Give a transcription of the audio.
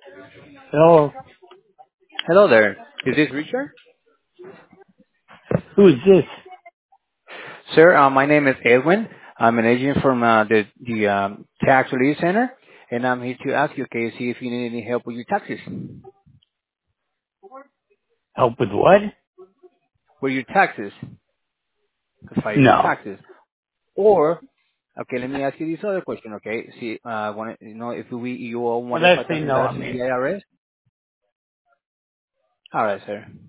Hello, Hello there. Is this Richard? who is this? Sir, my name is Edwin. I'm an agent from the Tax Relief Center, and I'm here to ask you, okay, see if you need any help with your taxes. Help with what? With your taxes, to file your No. taxes. Or, okay, let me ask you this other question, okay? See, want to, if you owe more Well, than that's say no, $5,000 to the man. IRS? All right, sir.